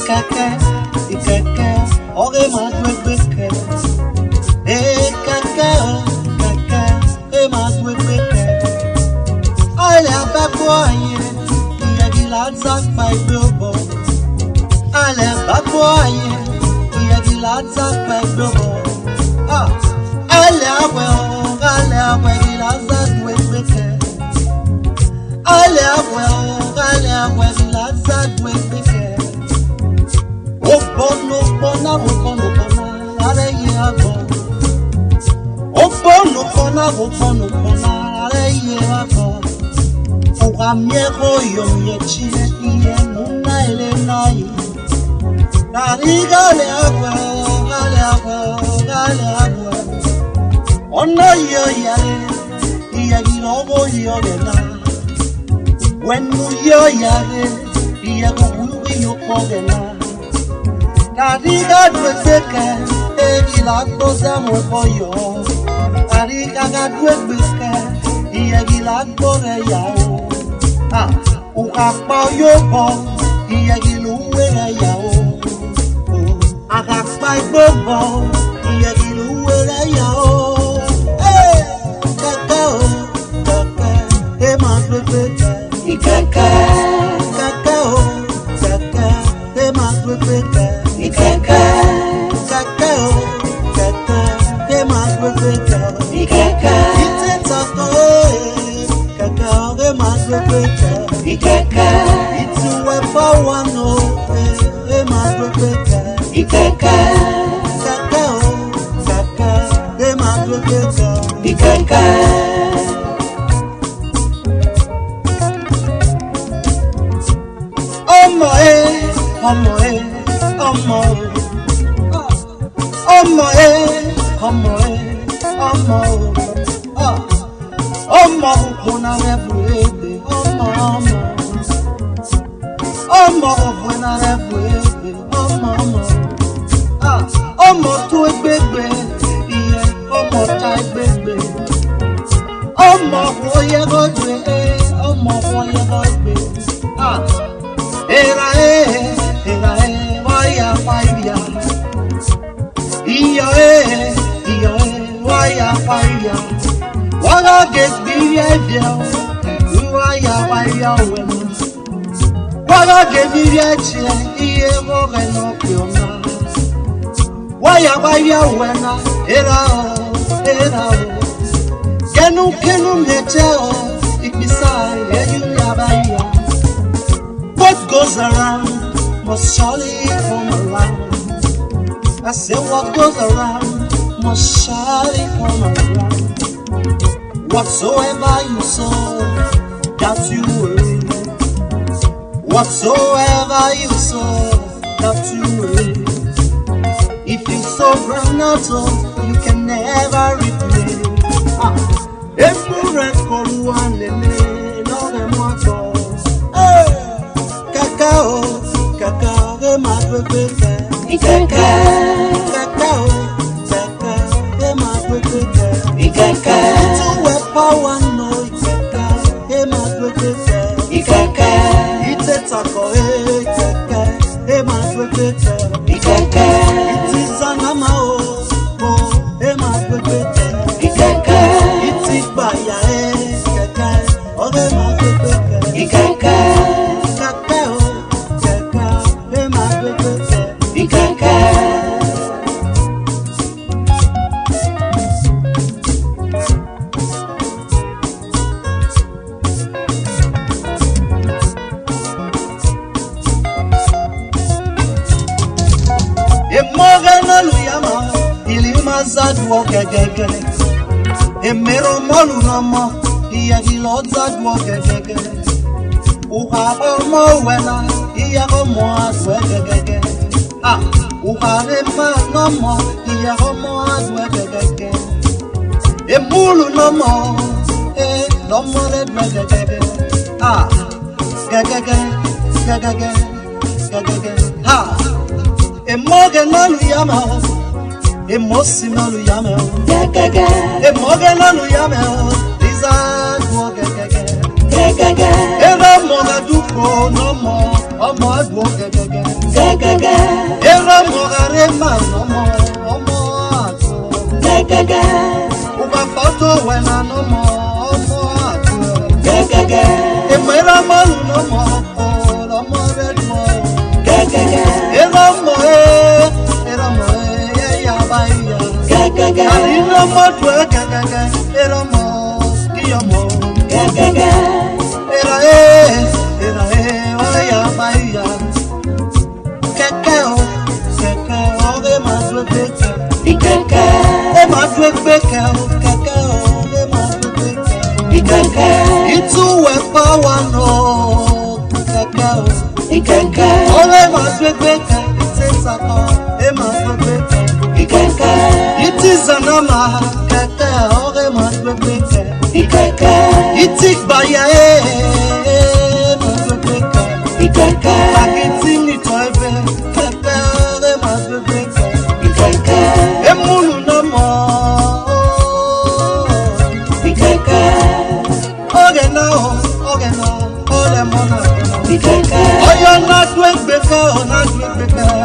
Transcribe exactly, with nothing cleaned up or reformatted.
kaka, ikaka, ore ma dwe beke. Eh kaka, kaka, e ma dwe beke. Ale ababoye, iya gilaza pai blobo. Ale ababoye, iya gilaza pai blobo. Ah, ale awe, ale awe gilaza dwe beke. Ale awe, ale awe gilaza dwe beke. Opono pona, opono pona, ale ye abo. Opono pona, opono pona, ale ye abo. Uga miero yo miechie iye muna ele nai. Nariga le agua, gale agua, gale agua. Ono yo yare, iye gilobo yo gena. When yo yare, iye gugu yo pogena. Nariga dwezeke, e gilagbo zamo boyo. Nariga gadwezeke, iye gilagbo re yao. Ah, ukakpa yobo, iye giluwe re yao. Akakpa ibobo, iye giluwe re yao. Hey, kaka o, kaka, e ma dwezeke. Ikaka, kaka o, kaka, e ma dwezeke. Ikaka, kaka o, kaka, e ma dwezeke. Ikaka, ite tako e, kaka o e ma dwezeke. Ikaka, itu we power no e ma dwezeke. Ikaka, kaka o, kaka, e ma dwezeke. Ikaka. Omo e, omo e, omo e. Omo e, omo e, omo e. Omo ukuna rebuebe, omo omo. Omo ukuna rebuebe, omo omo. Ah, omo tu egbegbe, iye omo ta egbegbe. Omo woye godwe, omo woye godwe. Ah, era e, era e, waya waya. Iyo e, iyo e, waya waya. Waga get behavior, waya waya wena. Waga get behavior, iye woga no piona. Waya waya wena, era o, era o. Kenu kenu mete o, ikisai eju yabaya. What goes around must surely come around. I say what goes around must surely come around. Whatsoever you sow, that you will reap. Whatsoever you sow, that you will reap. If you sow granite, you can never reap. Ah, Emure koluanele, no remoto. Hey, cacao, cacao, e madwebeka. Ikaka, cacao, cacao, e madwebeka. Ikaka, tu e power no ikaka, e madwebeka. Ikaka, ite tako e ikaka, e madwebeka. Ikaka, itizanama o, o, e madwebeka. Ikaka, itibaya e ikaka, o e madwebeka. Ikaka, cacao, cacao, e madwebeka. Ikaka. Emogana luyama ilima zadwo gegege. Emero molu namo iya giloza dwo gegege. Uha omo wena iya omo adwe gegege. Ah, uha rema namo iya omo adwe gegege. Emulu namo eh namo adwe gegege. Ah, gegege, gegege, gegege. Ha. Emoge nanu yama, emosi nanu yama, gaga. Emoge nanu yama, liza dwo gaga, gaga. Era moga duko no mo, omo dwo gaga. Gagaga. Era mogare mano mo mo ato. Gagaga. Uba foto wena no mo mo ato. Gagaga. Emera manu no mo no mo red mo. Gagaga. Era mo e era mo e ya baya. Gagaga. Era mo twa gagaga. Era mo kiyo mo. Gagaga. Era e era e ya baya. Kakao kakao de maswe peka. Ikaka. De maswe peka kakao de maswe peka. Ikaka. Itu we power no kakao. Ikaka. Ole maswe peka sesako de maswe peka. Ikaka. Iti zanama kakao de maswe peka. Ikaka. Iti baya e maswe peka. Ikaka. Akiti ni toive kakao de maswe peka. Ikaka. Emunu no mo. Ikaka. Oge now, oge now, ole mo na. Ikaka. Oyo na dwe beka, o na dwe beka.